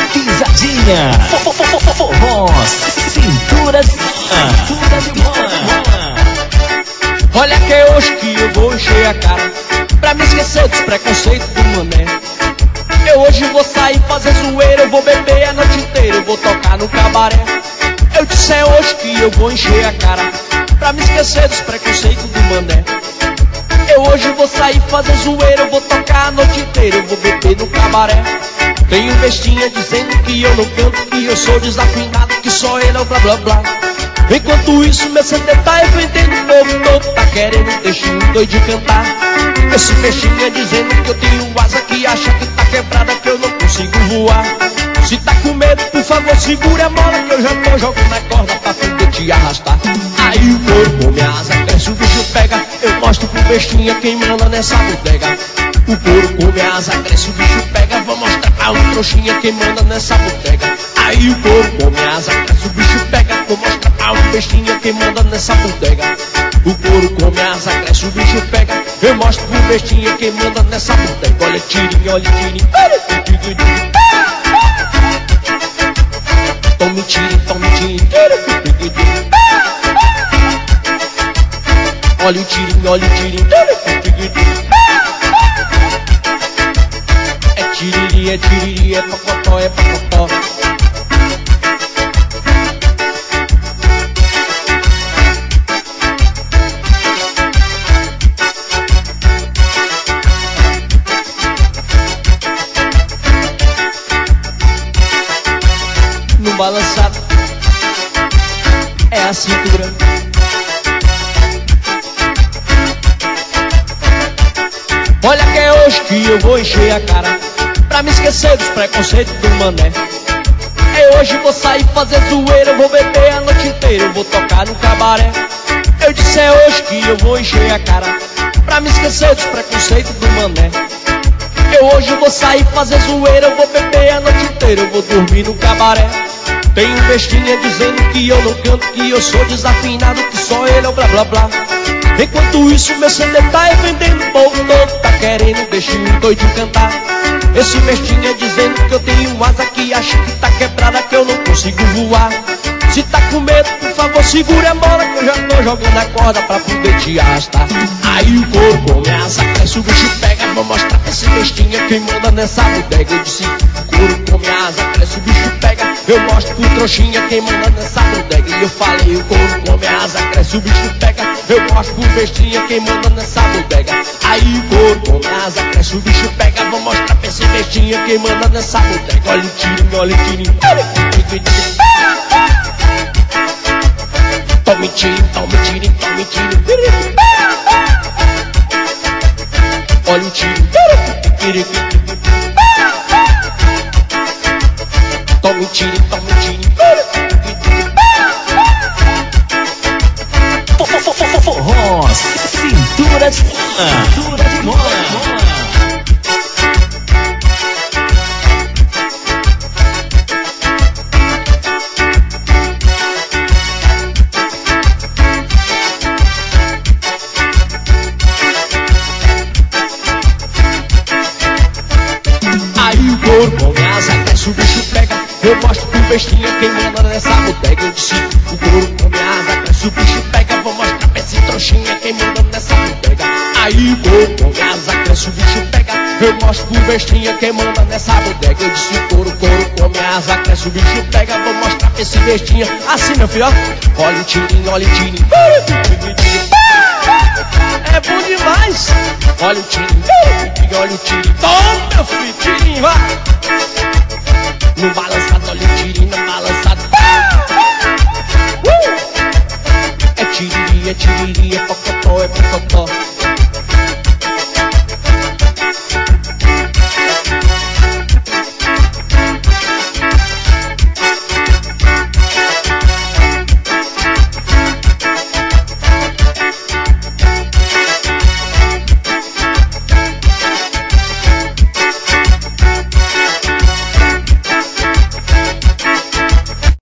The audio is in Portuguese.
pisadinha, voz, cintura de Olha que é hoje que eu vou encher a cara pra me esquecer dos preconceitos do mané. Eu hoje vou sair fazer zoeira, eu vou beber a noite inteira, eu vou tocar no cabaré. Eu disse é hoje que eu vou encher a cara pra me esquecer dos preconceitos do mané. Eu hoje vou sair fazer zoeira, eu vou tocar a noite inteira, eu vou beber no cabaré. Tem um bestinha dizendo que eu não canto, que eu sou desafinado, que só ele é o blá blá blá. Enquanto isso meu CD tá vendendo o povo todo, tá querendo deixar um doido cantar. Esse bestinha dizendo que eu tenho asa, que acha que tá quebrada, que eu não consigo voar. Se tá com medo, por favor segura a mola, que eu já tô jogando a corda pra poder te arrastar. Aí o corpo come a asa, cresce, o bicho pega, eu mostro pro bestinha quem manda nessa bodega. O couro come a asa, cresce, o bicho pega, vou mostrar pra um trouxinha quem manda nessa bodega. Aí o couro come a asa, cresce, o bicho pega, vou mostrar pra um bestinha quem manda nessa bodega. O couro come a asa, cresce, o bicho pega, eu mostro pro bestinha quem manda nessa bodega. Olha tirinho, olha tirinho, tome tirinho, tome tirinho, olha o tirinho, olha o tirinho. É tiriri, é pocotó, é pocotó. No balançado é a cintura. Olha que é hoje que eu vou encher a cara pra me esquecer dos preconceitos do mané. É hoje vou sair fazer zoeira, eu vou beber a noite inteira, eu vou tocar no cabaré. Eu disse é hoje que eu vou encher a cara pra me esquecer dos preconceitos do mané. Eu hoje vou sair fazer zoeira, eu vou beber a noite inteira, eu vou dormir no cabaré. Tem um bestinha dizendo que eu não canto, que eu sou desafinado, que só ele é o blá blá blá. Enquanto isso meu CD tá vendendo o povo todo, tá querendo deixar um doido cantar. Esse bestinha dizendo que eu tenho asa, que acha que tá quebrada, que eu não consigo voar. Se tá com medo, por favor segura a mola, que eu já tô jogando a corda pra poder te arrastar. Aí o couro come a asa, cresce, o bicho pega, vou mostrar pra esse bestinha quem manda nessa bodega. Eu disse, o couro come a asa, cresce, o bicho pega, eu mostro pro trouxinha quem manda nessa bodega. E eu falei, o couro come a asa, cresce, o bicho pega, eu mostro pro bestinha quem manda nessa bodega. Aí o couro come a asa, cresce, o bicho pega, vou mostrar pra esse bestinha quem manda nessa bodega. Olha o tirinho, olha o tirinho. Tome tirinho, tome tirinho, tome tirinho. Olha o tirinho. Tome tirinho, tome tirinho. voz, cintura de mola. Aí o couro come a asa, cresce, o bicho pega, eu mostro pro bestinha quem manda nessa bodega. Eu disse, o couro come a asa, cresce, o bicho pega, vou mostrar pra esse trouxinha quem manda nessa bodega. Aí o couro come a asa, cresce, o bicho pega, eu mostro pro bestinha quem manda nessa bodega. Eu disse, o couro come a asa, cresce, o bicho pega, vou mostrar pra esse bestinha. Assim meu filho, ó, olha o tirinho, olha o tirinho. É bom demais. Olha o tirinho, olha o tirinho. Toma meu filho, tirinho, vá. No balançado, olha o tirinho, no balançado. É tiriri,